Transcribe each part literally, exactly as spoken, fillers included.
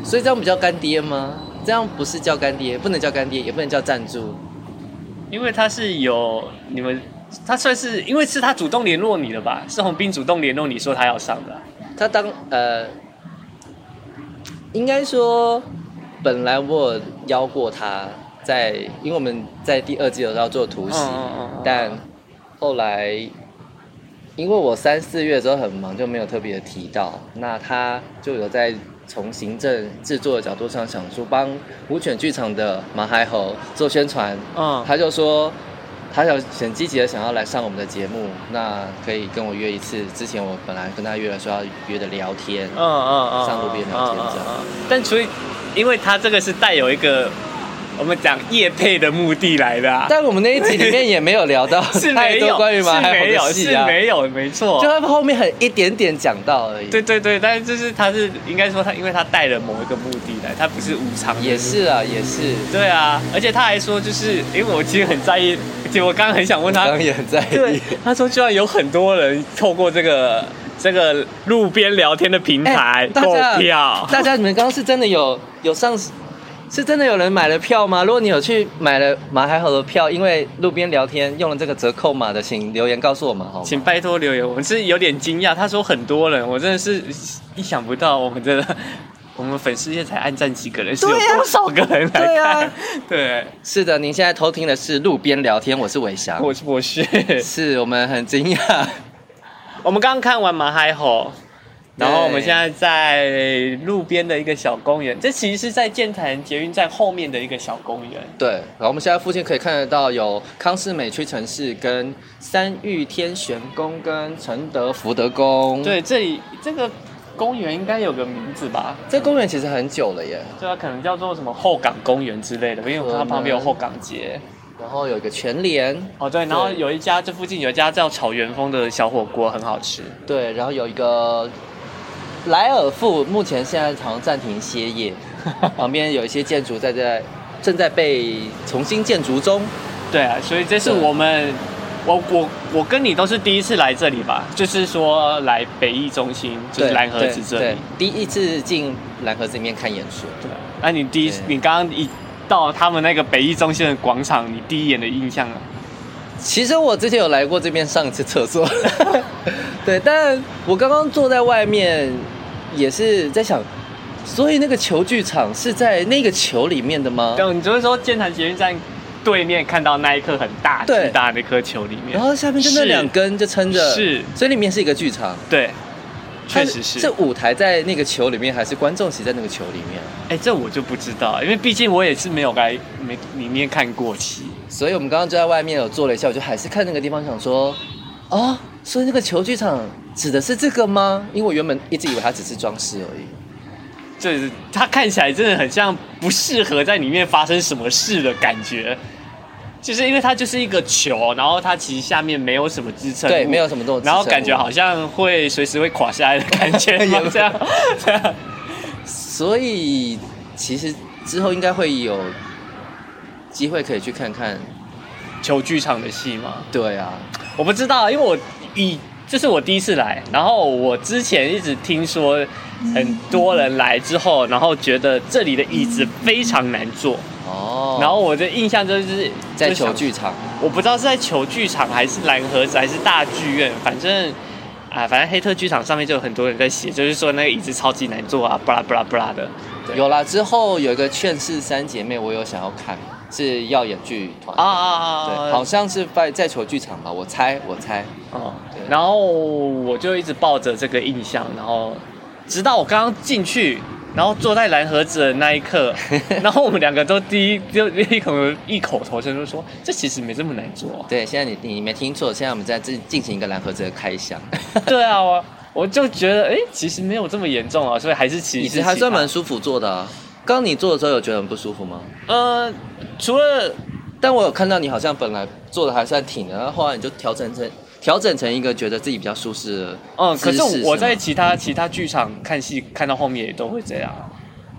所以这样不叫干爹吗？这样不是叫干爹，不能叫干爹，也不能叫赞助， 因为他是有你们，他算是因为是他主动联络你的吧？是洪斌主动联络你说他要上的、啊。 他当呃，应该说，本来我有邀过他在，因为我们在第二季有要做突袭，嗯嗯嗯、但后来因为我三四月的时候很忙，就没有特别的提到。那他就有在从行政制作的角度上想说帮无犬剧场的马海猴做宣传，嗯，他就说他想很积极的想要来上我们的节目，那可以跟我约一次。之前我本来跟他约了说要约的聊天，嗯嗯嗯，上路边聊天这样。嗯嗯嗯嗯、 但所以因为他这个是带有一个我们讲业配的目的来的、啊， 但我们那一集里面也没有聊到太多关于马海猴的戏啊， 是没有，没错， 就他后面很一点点讲到而已。 对对对，但是就是他是应该说他，因为他带了某一个目的来，他不是无偿的。 也是啊，也是。 对啊，而且他还说，就是因为我其实很在意，其实我刚刚很想问他， 刚刚也很在意。 对，他说居然有很多人透过这个这个路边聊天的平台购票， 大家你们刚刚是真的有有上？是真的有人买了票吗？如果你有去买了马海猴的票，因为路边聊天用了这个折扣码的，请留言告诉我们好吗？ 请拜托留言，我是有点惊讶。他说很多人，我真的是意想不到，我们真的我们粉丝页才按赞几个人，是有多少个人来看？对啊，对， 是的，您现在偷听的是路边聊天，我是伟翔， 我是博士， 是我们很惊讶。 我们刚刚看完马海猴。然后我们现在在路边的一个小公园，这其实是在剑潭捷运站后面的一个小公园。 对，然后我们现在附近可以看得到有康士美屈臣氏、跟三玉天玄宫、跟承德福德宫。 对，这里这个公园应该有个名字吧？ 这个公园其实很久了耶， 对啊，可能叫做什么后港公园之类的，因为它旁边有后港街。 然后有一个全联哦，对，然后有一家这附近有一家叫草原风的小火锅，很好吃。 对，然后有一个莱尔富，目前现在好像暂停歇业，旁边有一些建筑在在正在被重新建筑中。 对啊，所以这是我们，我我我跟你都是第一次来这里吧，就是说来北艺中心，就是蓝盒子这里， 第一次进蓝盒子里面看演出。 对，那、啊、你第一，你刚刚一到他们那个北艺中心的广场，你第一眼的印象啊？ 其实我之前有来过这边上一次厕所，对，但我刚刚坐在外面，也是在想，所以那个球剧场是在那个球里面的吗？ 对，你就是说剑潭捷运站对面看到那一颗很大巨大的那颗球里面， 然后下面就那两根就撑着， 是， 所以里面是一个剧场， 对。确实是， 是舞台在那个球里面，还是观众席在那个球里面？ 哎，这我就不知道，因为毕竟我也是没有来没里面看过戏， 所以我们刚刚就在外面有坐了一下，我就还是看那个地方，想说，哦，所以那个球剧场指的是这个吗？因为我原本一直以为它只是装饰而已。 就是它看起来真的很像不适合在里面发生什么事的感觉。就是因为它就是一个球，然后它其实下面没有什么支撑物， 对，没有什么这种支撑物， 然后感觉好像会随时会垮下来的感觉，有这样，这样。 所以其实之后应该会有机会可以去看看球剧场的戏吗？ 对啊， 我不知道，因为我以这是我第一次来，然后我之前一直听说很多人来之后，然后觉得这里的椅子非常难坐。哦，然后我的印象就是在球剧场， 我不知道是在球剧场还是蓝盒子还是大剧院，反正啊，反正黑特剧场上面就有很多人在写，就是说那个椅子超级难坐啊，布拉布拉布拉的。 有啦，之后有一个《劝世三姐妹》，我有想要看，是耀眼剧团啊啊啊，对，好像是在在球剧场吧，我猜我猜。哦， 然后我就一直抱着这个印象，然后直到我刚刚进去。然后坐在蓝盒子的那一刻，然后我们两个都第一就一口异口同声就说：“这其实没这么难做。” 对，现在你你没听错，现在我们在进行一个蓝盒子的开箱。 对啊，我我就觉得，哎，其实没有这么严重啊，所以还是其实椅子还算蛮舒服坐的啊。刚刚你坐的时候有觉得很不舒服吗？ 呃，除了， 但我有看到你好像本来坐的还算挺的，然后后来你就调整成。调整成一个觉得自己比较舒适的， 嗯，可是我在其他其他剧场看戏看到后面也都会这样。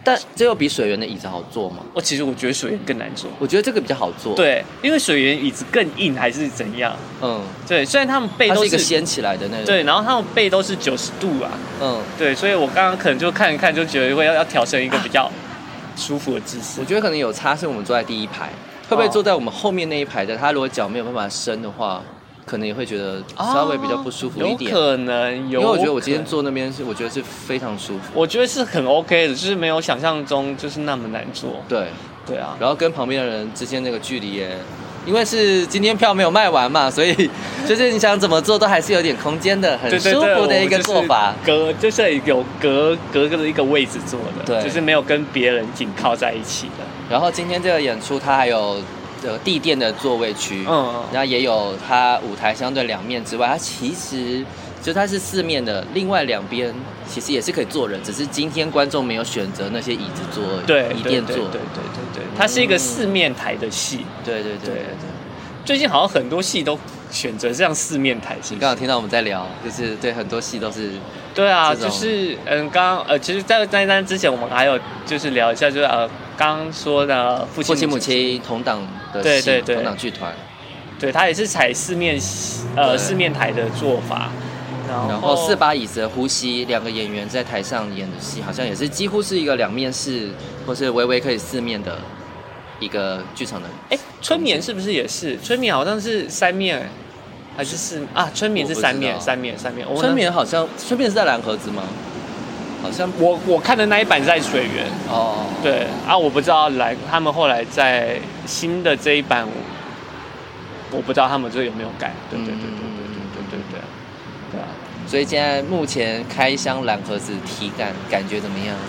但这有比水源的椅子好做吗？ 我其实我觉得水源更难做， 我觉得这个比较好做。 对，因为水源椅子更硬还是怎样？嗯，对，虽然他们背都是它是一个掀起来的那种， 对，然后他们背都是九十度啊，嗯，对，所以我刚刚可能就看一看，就觉得会要要调成一个比较舒服的姿势。 我觉得可能有差，是我们坐在第一排，会不会坐在我们后面那一排的，他如果脚没有办法伸的话，可能也会觉得稍微比较不舒服一点。 有可能，有， 因为我觉得我今天坐那边是，我觉得是非常舒服。 我觉得是很 OK 的，就是没有想象中就是那么难坐。 对， 对啊。 然后跟旁边的人之间那个距离也，因为是今天票没有卖完嘛，所以就是你想怎么做都还是有点空间的，很舒服的一个做法。 隔就是有隔隔的一个位置坐的， 对， 就是没有跟别人紧靠在一起的。 然后今天这个演出它还有。的地垫的座位区，嗯，然后也有它舞台相对两面之外，它其实就它是四面的，另外两边其实也是可以坐人，只是今天观众没有选择那些椅子坐， 对， 椅垫坐， 对对对对对，它是一个四面台的戏， 对对对对对。 最近好像很多戏都选择这样四面台戏。 你刚刚听到我们在聊，就是对很多戏都是， 对啊，就是嗯，刚刚呃，其实在在那之前我们还有就是聊一下，就是呃，刚刚说的父亲母亲同档的戏，对对对，同档剧团， 对，他也是采四面呃四面台的做法。 然后四把椅子的呼吸，两个演员在台上演的戏，好像也是几乎是一个两面式，或是微微可以四面的一个剧场的。 哎，春眠是不是也是？春眠好像是三面，还是四啊？春眠是三面，三面，三面。 春眠好像春眠是在蓝盒子吗？好像我我看的那一版在水源哦。对啊，我不知道来他们后来在新的这一版，我不知道他们这有没有改。对对对对对对对对。对啊， 所以现在目前开箱蓝盒子体感感觉怎么样？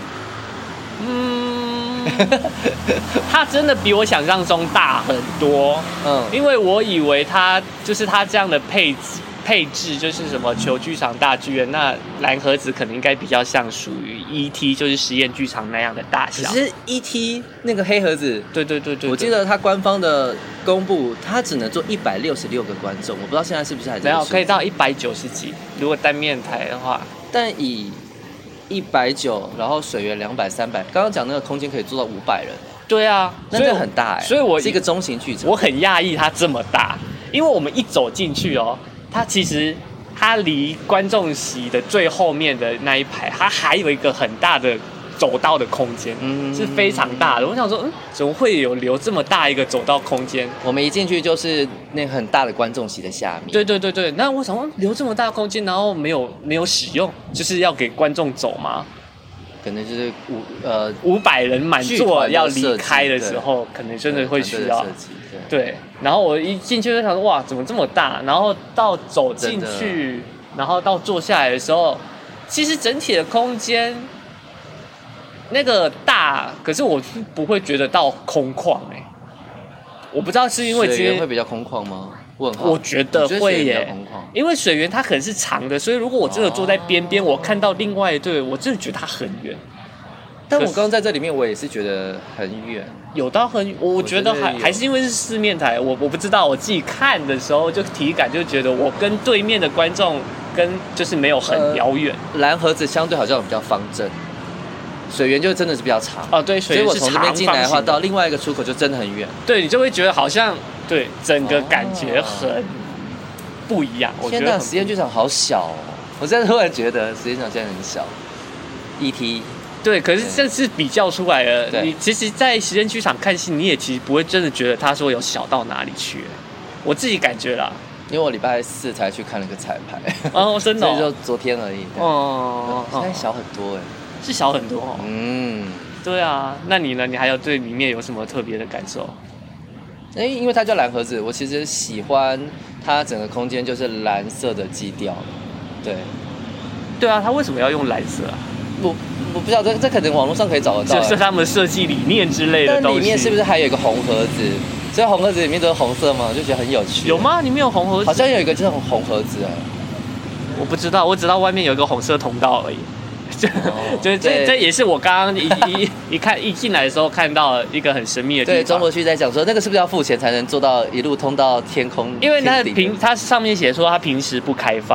嗯，它真的比我想象中大很多。嗯，因为我以为它就是它这样的配置配置就是什么球剧场、大剧院，那蓝盒子可能应该比较像属于 E T 就是实验剧场那样的大小。 可是 E T 那个黑盒子， 对对对 对, 对， 我记得它官方的公布，它只能做一百六十六个观众，我不知道现在是不是还没有，可以到一百九十几，如果单面台的话。 但以一百九，然后水源两百、三百，刚刚讲那个空间可以做到五百人。 对啊， 那这很大哎、欸， 所以我是一个中型剧场。 我很讶异它这么大，因为我们一走进去哦，它其实它离观众席的最后面的那一排，它还有一个很大的走道的空间，嗯，是非常大的。我想说，嗯，怎么会有留这么大一个走道空间？ 我们一进去就是那很大的观众席的下面。 对对对对，那我想说留这么大的空间，然后没有没有使用，就是要给观众走吗？ 可能就是五呃五百人满座要离开的时候，可能真的会需要。对, 对，然后我一进去就想说，哇，怎么这么大？然后到走进去，然后到坐下来的时候，其实整体的空间那个大，可是我不会觉得到空旷哎、欸。我不知道是因为今天会比较空旷吗？ 我我觉得会耶、欸，因为水源它可能是长的，所以如果我真的坐在边边，我看到另外一队，我真的觉得它很远。 但我刚刚在这里面，我也是觉得很远， 有到很，我觉得还还是因为是四面台，我我不知道，我自己看的时候就体感就觉得我跟对面的观众跟就是没有很遥远、 呃。蓝盒子相对好像比较方正，水源就真的是比较长哦，对，水源是长， 所以我从这边进来的话，到另外一个出口就真的很远。 对，你就会觉得好像对整个感觉很不一样。我觉得实验剧场好小哦，我现在突然觉得实验剧场现在很小。E T。 对，可是这是比较出来的。你其实，在实验剧场看戏，你也其实不会真的觉得他说有小到哪里去。我自己感觉啦， 因为我礼拜四才去看了个彩排。 哦，真的、哦， 所以就昨天而已。哦，现在小很多哎， 是小很多、哦。嗯，对啊。那你呢？你还有对里面有什么特别的感受？ 哎，因为它叫蓝盒子，我其实喜欢它整个空间就是蓝色的基调。对， 对啊，它为什么要用蓝色啊？ 我我不知道，这这可能网络上可以找得到， 就是他们设计理念之类的东西。 但里面是不是还有一个红盒子？所以红盒子里面都是红色吗？我就觉得很有趣。 有吗？里面有红盒子？ 好像有一个就是红盒子哎， 我不知道，我只知道外面有一个红色通道而已。哦、就这这也是我刚刚一一一看一进来的时候看到一个很神秘的地方。 对，中国区在讲说那个是不是要付钱才能做到一路通到天空？ 因为它平它上面写说它平时不开放。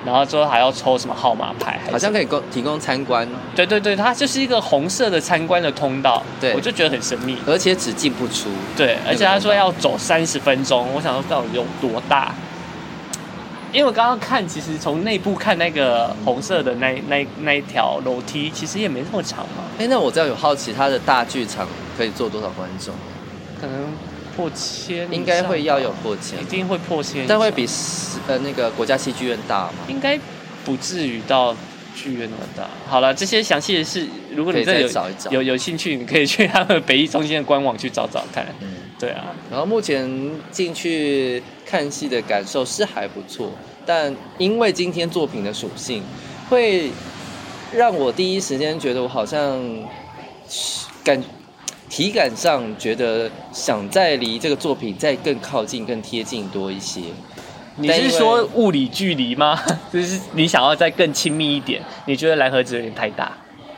然后之后还要抽什么号码牌， 好像可以供提供参观。 对对对，它就是一个红色的参观的通道， 对， 我就觉得很神秘， 而且只进不出。 对，而且他说要走三十分钟，我想说到底有多大？因为我刚刚看，其实从内部看那个红色的那那那一条楼梯，其实也没那么长嘛。 哎，那我这样有好奇，它的大剧场可以坐多少观众？ 可能破千， 应该会要有破千， 一定会破千， 但会比呃那个国家戏剧院大吗？ 应该不至于到剧院那么大。好了，这些详细的事，如果你真的有找一找有有兴趣，你可以去他们北艺中心的官网去找找看。嗯，对啊。 然后目前进去看戏的感受是还不错，但因为今天作品的属性，会让我第一时间觉得我好像感体感上觉得想再离这个作品再更靠近、更贴近多一些。 你是说物理距离吗？就是你想要再更亲密一点？你觉得蓝盒子有点太大？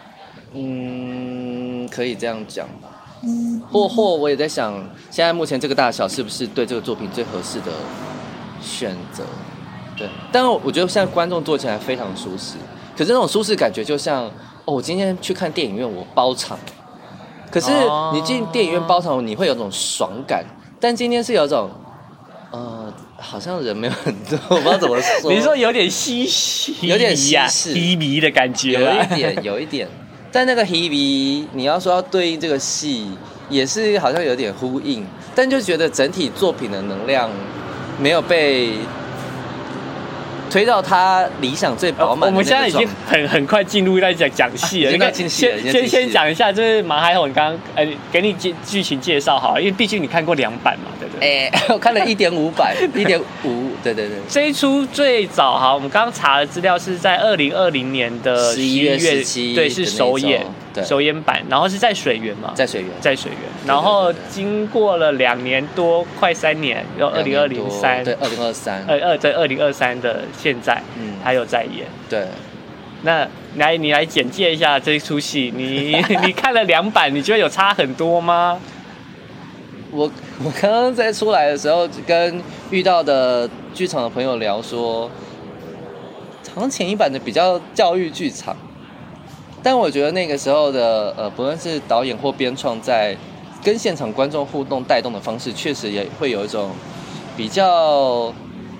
嗯，可以这样讲吧。或或我也在想，现在目前这个大小是不是对这个作品最合适的选择？对，但我觉得现在观众坐起来非常舒适，可是那种舒适感觉就像，哦，我今天去看电影院，我包场。可是你进电影院包场，你会有种爽感，但今天是有种，呃，好像人没有很多，我不知道怎么说。 你说有点稀稀， 有点稀释、 稀迷的感觉， 有一点，有一点。但那个稀迷，你要说要对应这个戏，也是好像有点呼应，但就觉得整体作品的能量没有被推到他理想最饱满的那个状态。我们现在已经很很快进入在讲讲戏了， 应该进戏了。 先先先讲一下，就是马海宏刚刚呃给你剧剧情介绍好了，因为毕竟你看过两版嘛，对不对？ 哎、欸，我看了一点五版，一点五，对对对。 这一出最早哈，我们刚刚查的资料是在二零二零年的十一月十七， 对，是首演，首演版，然后是在水源嘛， 在水源， 在水源，然后经过了两年多，快三年，然后二零二零三， 对，二零二三， 二二在二零二三的现在，嗯，还有在演， 对。 那来，你来简介一下这一出戏，你你看了两版，你觉得有差很多吗？ 我我刚刚在出来的时候，跟遇到的剧场的朋友聊说，好像前一版的比较教育剧场，但我觉得那个时候的呃，不论是导演或编创在跟现场观众互动带动的方式，确实也会有一种比较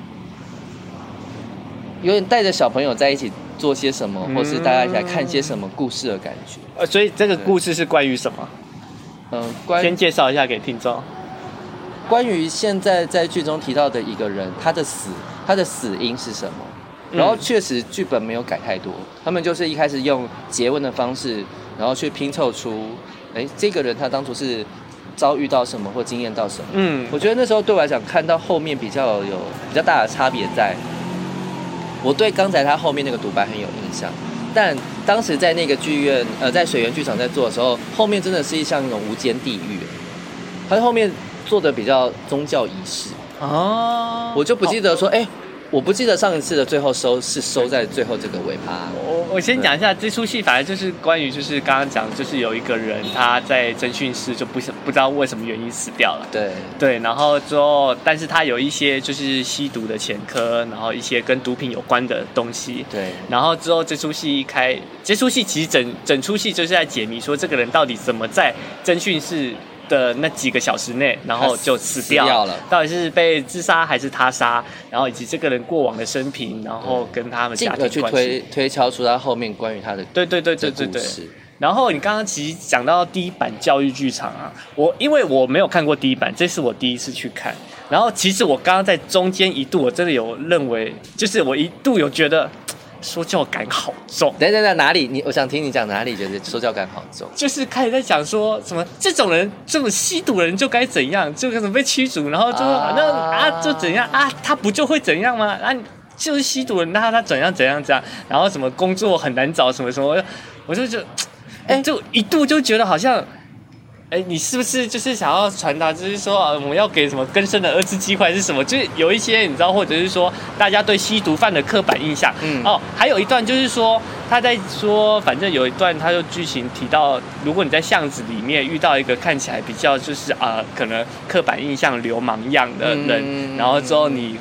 有点带着小朋友在一起做些什么，嗯、或是大家一起来看些什么故事的感觉。 呃，所以这个故事是关于什么？ 嗯，关先介绍一下给听众。 关于现在在剧中提到的一个人，他的死，他的死因是什么？然后确实剧本没有改太多，他们就是一开始用诘问的方式，然后去拼凑出，哎，这个人他当初是遭遇到什么或经验到什么。嗯，我觉得那时候对我来讲，看到后面比较有比较大的差别在，我对刚才他后面那个独白很有印象。但当时在那个剧院，呃，在水源剧场在做的时候，后面真的是像那种无间地狱，他后面做的比较宗教仪式哦，我就不记得说，哎、哦欸，我不记得上一次的最后收是收在最后这个尾巴。 我我先讲一下这出戏，反正就是关于就是刚刚讲，就是有一个人他在侦讯室就不不知道为什么原因死掉了。 对对，然后之后，但是他有一些就是吸毒的前科，然后一些跟毒品有关的东西。 对， 然后之后这出戏一开，这出戏其实整整出戏就是在解谜，说这个人到底怎么在侦讯室的那几个小时内，然后就死掉 了, 死掉了，到底是被自杀还是他杀？然后以及这个人过往的生平，然后跟他们家庭关系， 进而去推推敲出他后面关于他的对对对对对对。然后你刚刚其实讲到第一版教育剧场啊，我因为我没有看过第一版，这是我第一次去看。然后其实我刚刚在中间一度，我真的有认为，就是我一度有觉得。说教感好重， 等等等，哪里？你我想听你讲哪里觉得说教感好重？ 就是开始在讲说什么这种人，这种吸毒的人就该怎样，就可能被驱逐，然后就说啊那啊就怎样啊，他不就会怎样吗？啊，就是吸毒人，那他怎样怎样怎样，然后什么工作很难找，什么什么，我就觉得，哎，就一度就觉得好像。哎，你是不是就是想要传达，就是说啊，我们要给什么更深的二次机会，还是什么？就是有一些你知道，或者是说大家对吸毒犯的刻板印象。嗯。哦，还有一段就是说他在说，反正有一段他就剧情提到，如果你在巷子里面遇到一个看起来比较就是啊、呃，可能刻板印象流氓样的人，嗯、然后之后你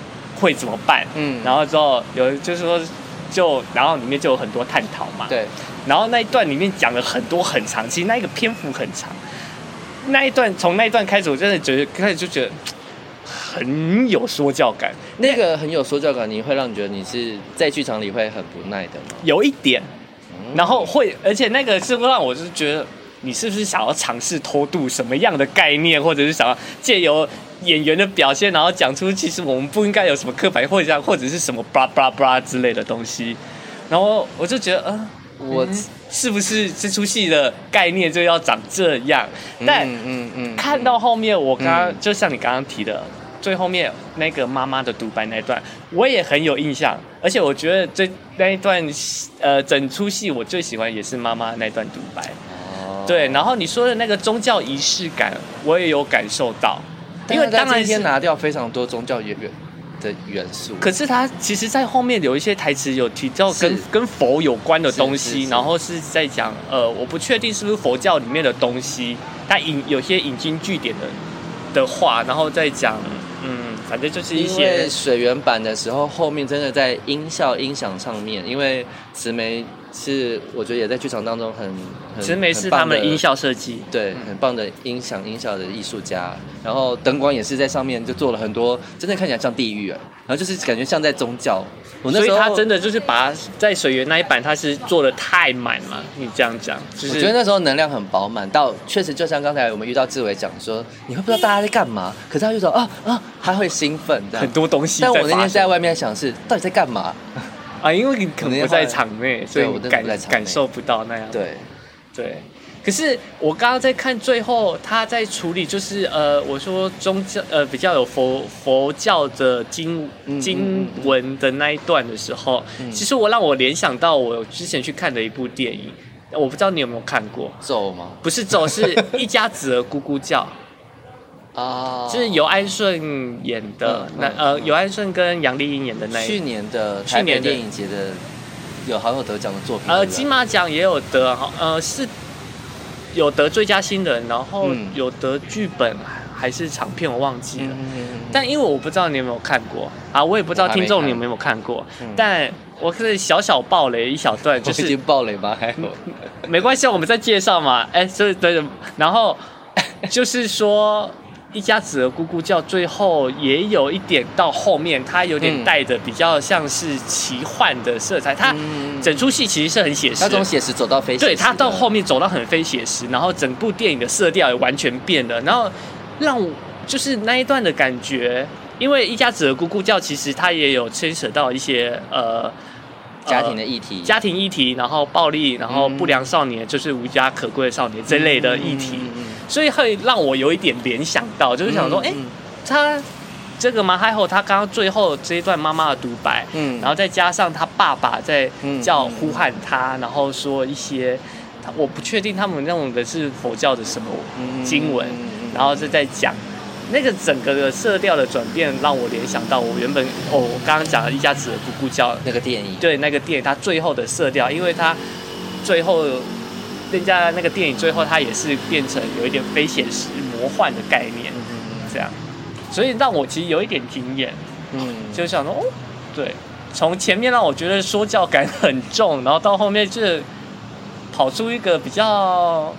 会怎么办？嗯，然后之后有就是说就然后里面就有很多探讨嘛， 对， 然后那一段里面讲了很多很长，其实那一个篇幅很长，那一段从那一段开始，我真的觉得开始就觉得很有说教感， 那个很有说教感，你会让你觉得你是在剧场里会很不耐的吗？ 有一点，然后会，而且那个是会让我就是觉得。你是不是想要尝试偷渡什么样的概念，或者是想要借由演员的表现，然后讲出其实我们不应该有什么刻板，或者或者是什么 blah blah blah 之类的东西？然后我就觉得，呃，我是不是这出戏的概念就要长这样？但嗯嗯嗯，看到后面，我刚刚、嗯、就像你刚刚提的，最后面那个妈妈的独白那一段，我也很有印象，而且我觉得这那一段，呃，整出戏我最喜欢也是妈妈那段独白。对，然后你说的那个宗教仪式感，我也有感受到，因为当然今天拿掉非常多宗教元的元素， 可是他其实，在后面有一些台词有提到跟跟佛有关的东西，然后是在讲，呃，我不确定是不是佛教里面的东西，他引有些引经据典的的话，然后再讲，嗯，反正就是一些。 因为水源版的时候，后面真的在音效音响上面，因为慈眉。是，我觉得也在剧场当中很很。 慈眉是他们的音效设计， 对，很棒的音响音效的艺术家。然后灯光也是在上面就做了很多，真的看起来像地狱啊。然后就是感觉像在宗教。我那时候所以他真的就是把在水源那一版，他是做的太满了。你这样讲，就是、 我觉得那时候能量很饱满，到确实就像刚才我们遇到志伟讲说，你会不知道大家在干嘛，可是他就说啊啊，他会兴奋这样， 很多东西。 但我那天在外面想是，到底在干嘛？ 啊，因为你可能不在场内，所以我感感受不到那样。 对， 对。可是我刚刚在看最后他在处理，就是呃，我说宗教呃比较有佛佛教的经经文的那一段的时候，嗯、其实我让我联想到我之前去看的一部电影，我不知道你有没有看过？ 咒吗？ 不是咒，是一家子儿咕咕叫。啊，就是尤安顺演的，嗯、那呃，尤安顺跟杨丽英演的那一去年的台北电影节的有好有得奖的作品， 呃，金马奖也有得，呃，是有得最佳新人，然后有得剧本还是长片，我忘记了。嗯嗯嗯、但因为我不知道你有没有看过啊，我也不知道听众你有没有看过，嗯、但我可以小小爆雷一小段，就是已经爆雷吗？还有， 没关系，我们再介绍嘛。哎，所以对，然后就是说。一家子的咕咕叫，最后也有一点到后面，它有点带着比较像是奇幻的色彩。它整出戏其实是很写实， 它从写实走到非写实。 对，它到后面走到很非写实，然后整部电影的色调也完全变了。然后让我就是那一段的感觉，因为一家子的咕咕叫，其实它也有牵扯到一些呃。 家庭的议题、呃， 家庭议题，然后暴力，然后不良少年，嗯、就是无家可归的少年这类的议题，嗯嗯嗯、所以会让我有一点联想到，就是想说，哎、嗯嗯，他这个马海后，他刚刚最后这一段妈妈的独白，嗯，然后再加上他爸爸在叫呼喊他，然后说一些，我不确定他们用的是佛教的什么经文，然后是在讲。那个整个的色调的转变，让我联想到我原本哦，我刚刚讲的一家子的咕咕叫那个电影， 对那个电影，它最后的色调，因为它最后人家那个电影最后它也是变成有一点非写实魔幻的概念，嗯、这样，所以让我其实有一点惊艳，嗯，就想说哦，对，从前面让我觉得说教感很重，然后到后面就是跑出一个比较。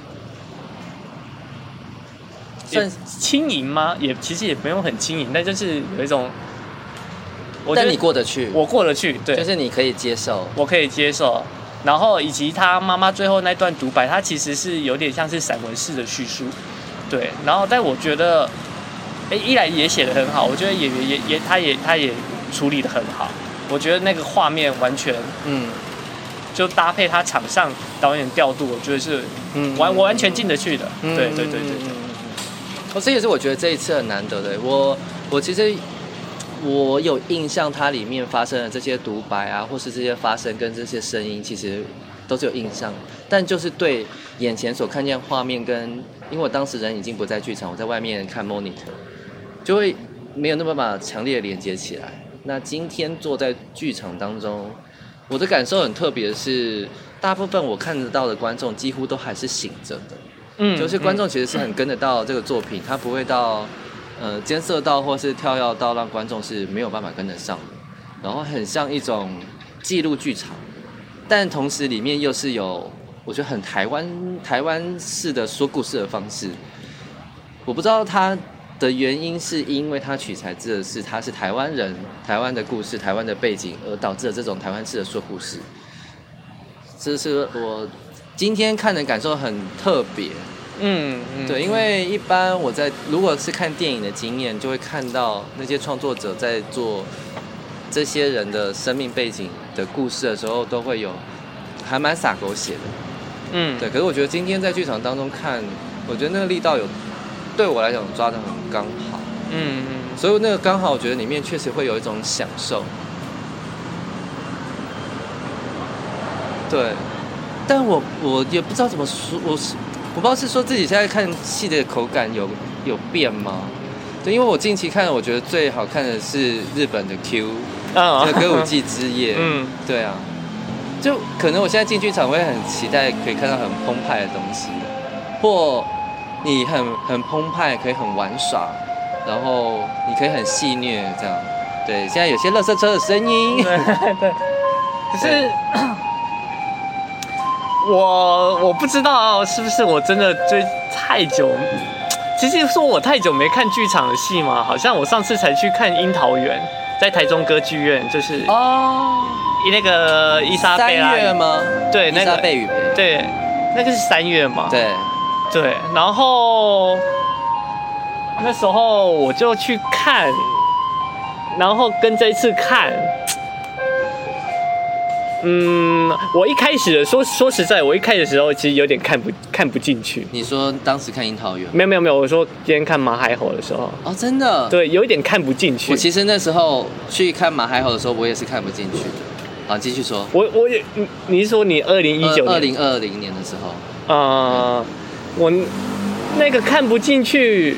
算轻盈吗？也其实也不用很轻盈，但就是有一种， 我觉得你过得去， 我过得去，对， 就是你可以接受， 我可以接受。然后以及他妈妈最后那段独白，他其实是有点像是散文式的叙述，对。然后但我觉得，哎，一来也写得很好，我觉得演员也也他也他也处理得很好，我觉得那个画面完全，嗯。就搭配他场上导演调度，我觉得是完、嗯、完全进得去的，嗯、对对对对对。 哦，这也是我觉得这一次很难得的。我我其实我有印象，它里面发生的这些独白啊，或是这些发声跟这些声音，其实都是有印象。但就是对眼前所看见画面跟，因为我当时人已经不在剧场，我在外面看 monitor， 就会没有那么把强烈的连接起来。那今天坐在剧场当中，我的感受很特别的是，大部分我看得到的观众几乎都还是醒着的。嗯，就是观众其实是很跟得到这个作品，他不会到呃艰涩到或是跳跃到让观众是没有办法跟得上的，然后很像一种纪录剧场，但同时里面又是有我觉得很台湾台湾式的说故事的方式。我不知道它的原因是因为它取材自的是它是台湾人台湾的故事台湾的背景，而导致了这种台湾式的说故事。这是我今天看的感受很特别。 嗯, 嗯对，因为一般我在如果是看电影的经验，就会看到那些创作者在做这些人的生命背景的故事的时候，都会有还蛮洒狗血的。 嗯， 对。可是我觉得今天在剧场当中看，我觉得那个力道有对我来讲抓得很刚好。 嗯嗯， 所以那个刚好，我觉得里面确实会有一种享受。对，但我我也不知道怎么说，我是我不知道是说自己现在看戏的口感有有变吗？对，因为我近期看，我觉得最好看的是日本的 Q， 啊， 这歌舞伎之夜。 嗯， 对啊，就可能我现在进剧场会很期待可以看到很澎湃的东西，或你很很澎湃，可以很玩耍，然后你可以很戏谑这样。对，现在有些垃圾车的声音。 对对，可是。我我不知道是不是我真的追太久，其实说我太久没看剧场的戏嘛，好像我上次才去看《樱桃园》，在台中歌剧院，就是哦， 那个伊莎贝拉三月吗？ 对，那个伊莎贝雨培， 对，那个是三月嘛？ 对对，然后那时候我就去看，然后跟这一次看。嗯，我一开始的说说实在，我一开始的时候其实有点看不看不进去。 你说当时看樱桃园？ 没有没有没有，我说今天看马海猴的时候。 哦，真的？ 对，有一点看不进去。 我其实那时候去看马海猴的时候，我也是看不进去的。好，继续说。 我我也，你是说你二零一九年？ 二零二零年的时候。 呃，我那个看不进去。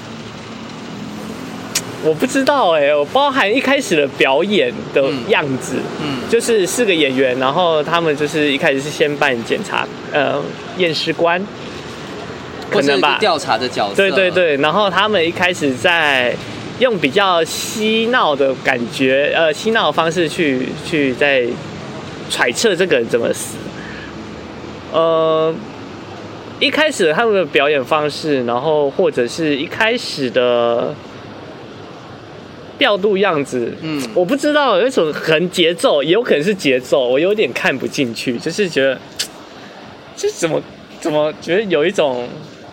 我不知道哎、欸，我包含一开始的表演的样子，嗯，嗯就是四个演员，然后他们就是一开始是先扮检察呃验尸官，可能吧， 调查的角色， 对对对，然后他们一开始在用比较嬉闹的感觉，呃，嬉闹的方式去去在揣测这个人怎么死，呃，一开始他们的表演方式，然后或者是一开始的。调度样子，嗯，我不知道，有一种很节奏，也有可能是节奏，我有点看不进去，就是觉得，这怎么怎么觉得有一种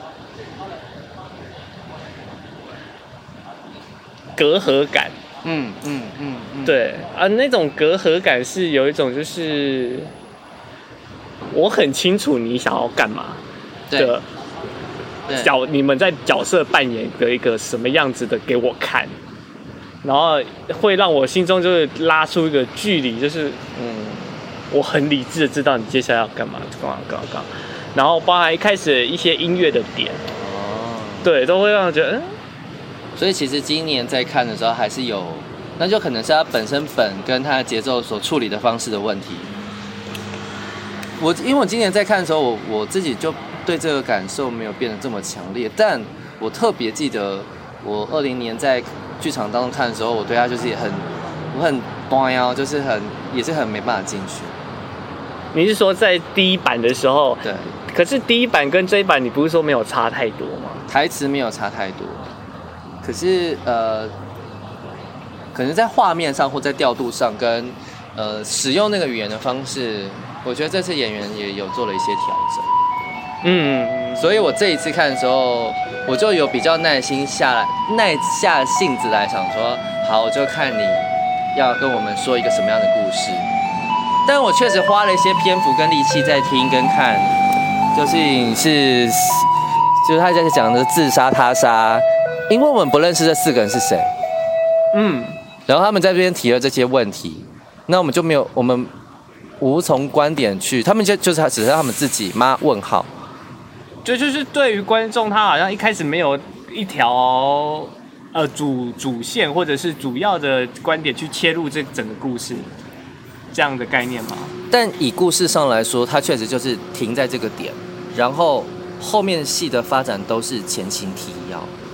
隔阂感， 嗯嗯嗯嗯， 对啊，那种隔阂感是有一种就是我很清楚你想要干嘛的角，你们在角色扮演的一个什么样子的给我看。然后会让我心中就是拉出一个距离，就是嗯，我很理智的知道你接下来要干嘛，干嘛干嘛干嘛。然后包含一开始一些音乐的点，哦，对，都会让我觉得，嗯。 所以其实今年在看的时候还是有，那就可能是他本身本跟他的节奏所处理的方式的问题。我因为我今年在看的时候，我我自己就对这个感受没有变得这么强烈，但我特别记得我二零年在剧场当中看的时候，我对他就是很，我很端腰，就是很也是很没办法进去。 你是说在第一版的时候？ 对。 可是第一版跟这一版，你不是说没有差太多吗？ 台词没有差太多，可是呃，可能在画面上或在调度上跟呃使用那个语言的方式，我觉得这次演员也有做了一些调整。嗯，所以我这一次看的时候，我就有比较耐心下来，耐下性子来想说，好，我就看你要跟我们说一个什么样的故事。但我确实花了一些篇幅跟力气在听跟看，就是是，就是他在讲的自杀他杀，因为我们不认识这四个人是谁。嗯，然后他们在这边提了这些问题，那我们就没有，我们无从观点去，他们就就是只是他们自己吗？问号。 就就是对于观众，他好像一开始没有一条呃主主线或者是主要的观点去切入这整个故事，这样的概念吗？ 但以故事上来说，它确实就是停在这个点，然后后面戏的发展都是前情提要。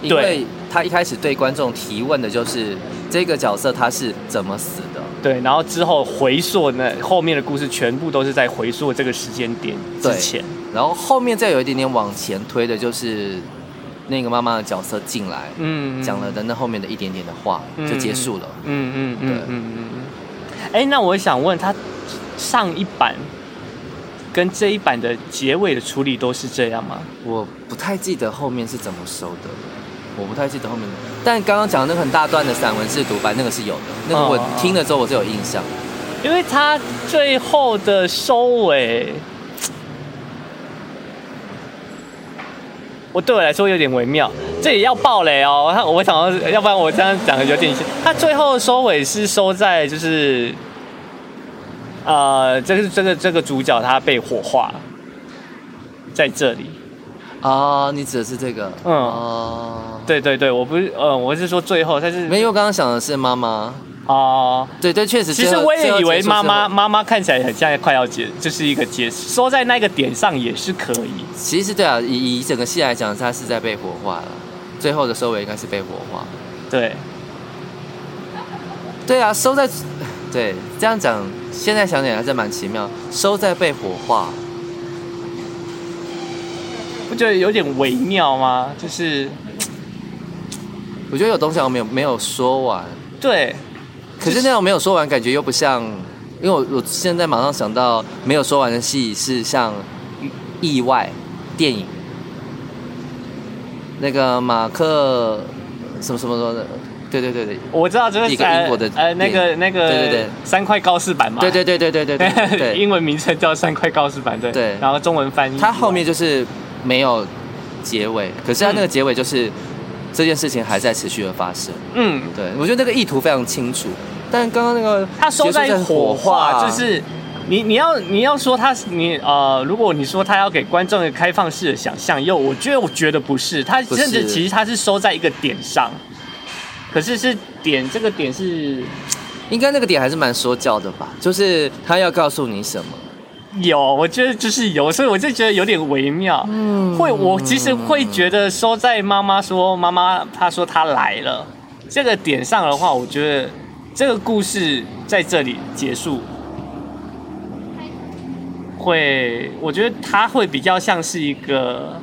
因为他一开始对观众提问的就是这个角色他是怎么死的。 对，然后之后回溯呢，后面的故事全部都是在回溯这个时间点之前， 然后后面再有一点点往前推的就是那个妈妈的角色进来，嗯，讲了的那后面的一点点的话、嗯、就结束了。 嗯嗯嗯，对，嗯嗯嗯。哎，那我想问他，上一版跟这一版的结尾的处理都是这样吗？ 我不太记得后面是怎么收的，我不太记得后面的。但刚刚讲的那个很大段的散文式独白，那个是有的，那个我听了之后我是有印象。 因为他最后的收尾，我对我来说有点微妙，这也要爆雷哦。我想要，要不然我这样讲有点。他最后收尾是收在就是，呃，这个这个这个主角他被火化，在这里。 啊、哦，你指的是这个？嗯， 哦，对对对，我不是，呃，我是说最后，但是没有，我刚刚想的是妈妈。哦，对对，确实。 其实我也以为妈妈妈妈看起来很像快要结，就是一个结，收在那个点上也是可以。 其实对啊，以以整个戏来讲，它是在被火化了，最后的收尾应该是被火化。 对， 对啊，收在，对，这样讲，现在想起来还是蛮奇妙，收在被火化。 不觉得有点微妙吗？就是， 我觉得有东西我没有没有说完。 对。 可是那种没有说完，感觉又不像，因为我我现在马上想到没有说完的戏是像意外电影，那个马克什么什么什么的，对对对对， 我知道这是一个英国的呃那个那个对对对三块告示板嘛， 对对对对对对 对, 對, 對英文名称叫三块告示板，对对，然后中文翻译， 它后面就是没有结尾，可是它那个结尾就是。嗯这件事情还在持续的发生，嗯，对，我觉得那个意图非常清楚，但刚刚那个他收在火化，就是你你要你要说他你呃，如果你说他要给观众一个开放式的想象，又我觉得我觉得不是，他甚至其实他是收在一个点上，可是是点这个点是， 应该那个点还是蛮说教的吧，就是他要告诉你什么。 有，我觉得就是有，所以我就觉得有点微妙。嗯，会，我其实会觉得收在妈妈说妈妈，她说她来了这个点上的话，我觉得这个故事在这里结束，会，我觉得它会比较像是一个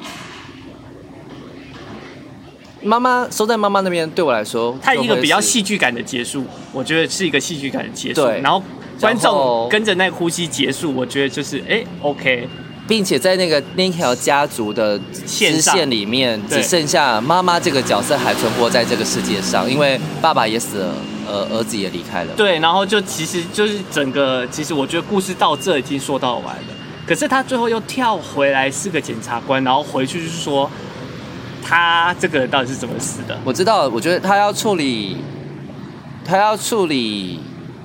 妈妈收在妈妈那边，对我来说， 它一个比较戏剧感的结束，我觉得是一个戏剧感的结束，对，然后。观众跟着那个呼吸结束，我觉得就是哎、欸、，OK， 并且在那个那条家族的支线里面，只剩下妈妈这个角色还存活在这个世界上，因为爸爸也死了，呃，儿子也离开了。 对，然后就其实就是整个，其实我觉得故事到这已经说到完了，可是他最后又跳回来是个检察官，然后回去就是说他这个人到底是怎么死的？ 我知道，我觉得他要处理，他要处理。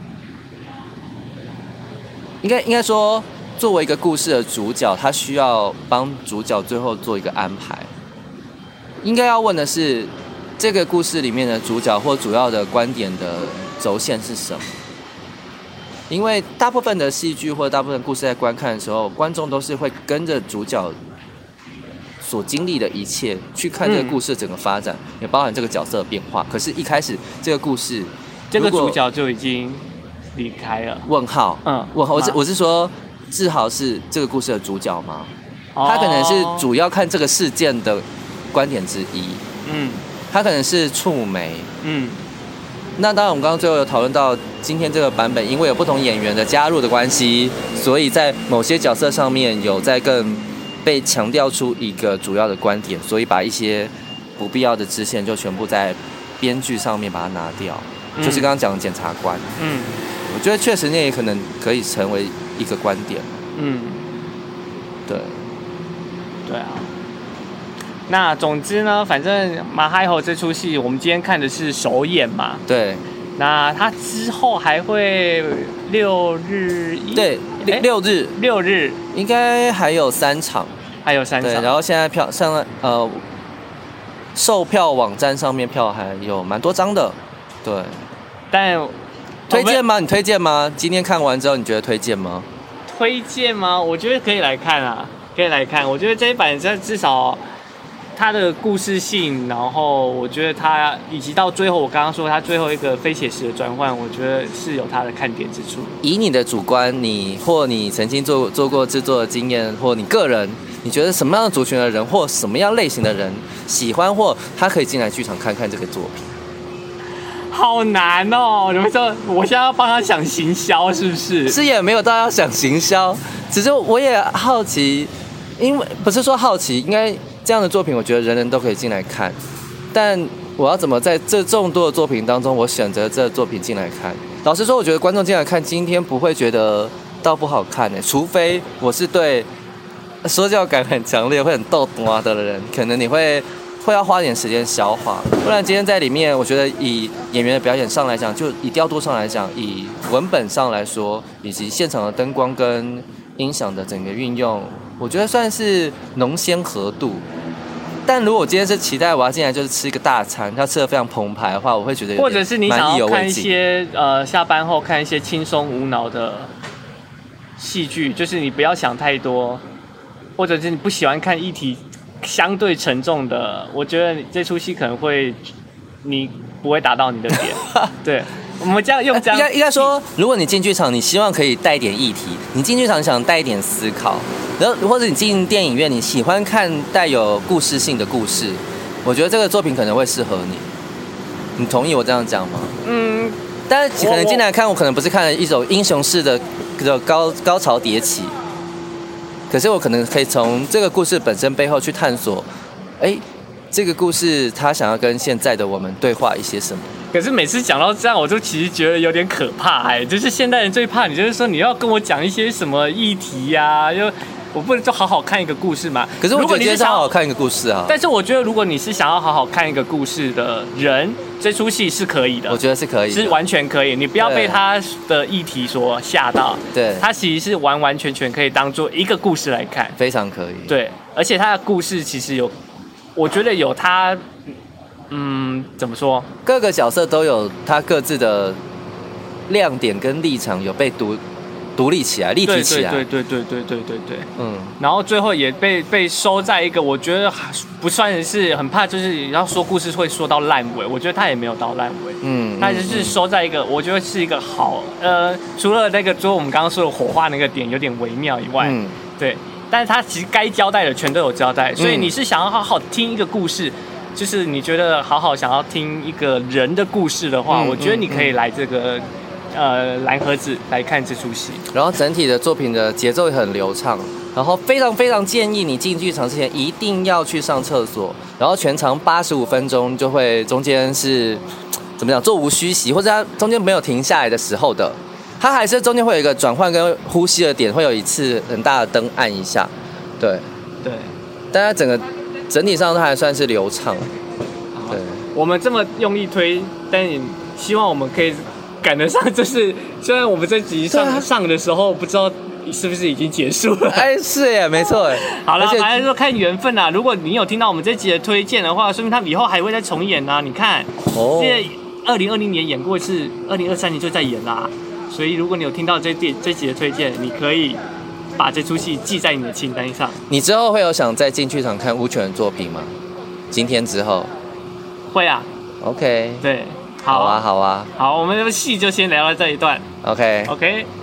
应该应该说，作为一个故事的主角，他需要帮主角最后做一个安排。应该要问的是，这个故事里面的主角或主要的观点的轴线是什么？因为大部分的戏剧或者大部分故事在观看的时候，观众都是会跟着主角所经历的一切去看这个故事的整个发展，嗯、也包含这个角色的变化。可是，一开始这个故事， 这个主角就已经。离开了？ 问号，嗯，问号。我是我是说，志豪是这个故事的主角吗？哦、他可能是主要看这个事件的观点之一。嗯，他可能是触媒。嗯，那当然，我们刚刚最后有讨论到，今天这个版本因为有不同演员的加入的关系，所以在某些角色上面有在更被强调出一个主要的观点，所以把一些不必要的支线就全部在编剧上面把它拿掉。嗯、就是刚刚讲的检察官。嗯。我觉得确实那也可能可以成为一个观点。嗯，对， 对啊。那总之呢，反正马海猴这出戏，我们今天看的是首演嘛。 对。 那他之后还会六日一？ 对，六日， 六日应该还有三场， 还有三场。 对，然后现在票上呃，售票网站上面票还有蛮多张的。对， 但。 推荐吗？你推荐吗？今天看完之后，你觉得推荐吗？ 推荐吗？我觉得可以来看啊，可以来看。我觉得这一版至少他的故事性，然后我觉得他以及到最后我刚刚说他最后一个非写实的转换，我觉得是有他的看点之处。 以你的主观，你或你曾经做做过制作的经验，或你个人，你觉得什么样的族群的人或什么样类型的人喜欢或他可以进来剧场看看这个作品？ 好难哦！你们说我现在要帮他想行销是不是？ 是也没有到要想行销，只是我也好奇，因为不是说好奇，应该这样的作品，我觉得人人都可以进来看。但我要怎么在这众多的作品当中，我选择这作品进来看？老实说，我觉得观众进来看今天不会觉得到不好看的，除非我是对说教感很强烈、会很逗懂的人，可能你会。会要花点时间消化，不然今天在里面，我觉得以演员的表演上来讲，就以调度上来讲，以文本上来说，以及现场的灯光跟音响的整个运用，我觉得算是浓鲜合度。但如果我今天是期待我要进来就是吃一个大餐，要吃得非常澎湃的话，我会觉得有点或者是你想要看一些呃下班后看一些轻松无脑的戏剧，就是你不要想太多，或者是你不喜欢看议题相对沉重的，我觉得这出戏可能会你不会达到你的点。对，我们这样用这样，应该应该说，如果你进剧场，你希望可以带一点议题，你进剧场想带一点思考，然后或者你进电影院，你喜欢看带有故事性的故事，我觉得这个作品可能会适合你。你同意我这样讲吗？ 嗯， 但是可能进来看，我可能不是看了一首英雄式的的高高潮迭起。可是我可能可以从这个故事本身背后去探索，哎，这个故事他想要跟现在的我们对话一些什么？ 可是每次讲到这样，我就其实觉得有点可怕哎，就是现代人最怕你就是说你要跟我讲一些什么议题呀、啊，又我不能就好好看一个故事嘛？ 可是我觉得今天是好好看一个故事啊。 但是我觉得如果你是想要好好看一个故事的人，这出戏是可以的。 我觉得是可以的， 是完全可以。你不要被他的议题所吓到。 对， 他其实是完完全全可以当做一个故事来看， 非常可以。 对，而且他的故事其实有，我觉得有他，嗯，怎么说？ 各个角色都有他各自的亮点跟立场，有被独。独立起来，立体起来， 对对对对对对对对， 嗯， 然后最后也被被收在一个，我觉得不算是很怕，就是要说故事会说到烂尾，我觉得他也没有到烂尾，嗯，他就是收在一个，我觉得是一个好，呃，除了那个说我们刚刚说的火花那个点有点微妙以外，嗯，对，但是他其实该交代的全都有交代，所以你是想要好好听一个故事。就是你觉得好好想要听一个人的故事的话，嗯、我觉得你可以来这个。呃，蓝盒子来看这出戏， 然后整体的作品的节奏也很流畅，然后非常非常建议你进剧场之前一定要去上厕所，然后全长八十五分钟就会中间是怎么讲座无虚席，或者它中间没有停下来的时候的，它还是中间会有一个转换跟呼吸的点，会有一次很大的灯按一下，对对， 但它整个整体上它还算是流畅，对， 我们这么用力推，但希望我们可以。赶得上，就是虽然我们这集上、啊、上的时候不知道是不是已经结束了， 哎，是耶，没错。 好了，反正说看缘分啦。如果你有听到我们这集的推荐的话，说明他们以后还会再重演啊。你看，哦，现在二零二零年演过一次，二零二三年就在演啦。所以如果你有听到这这这集的推荐，你可以把这出戏记在你的清单上。 你之后会有想再进剧场看乌犬的作品吗？今天之后会啊。 OK， 对。 好啊，好啊， 好，我们的戏就先聊到这一段。 OK，OK。 Okay. Okay.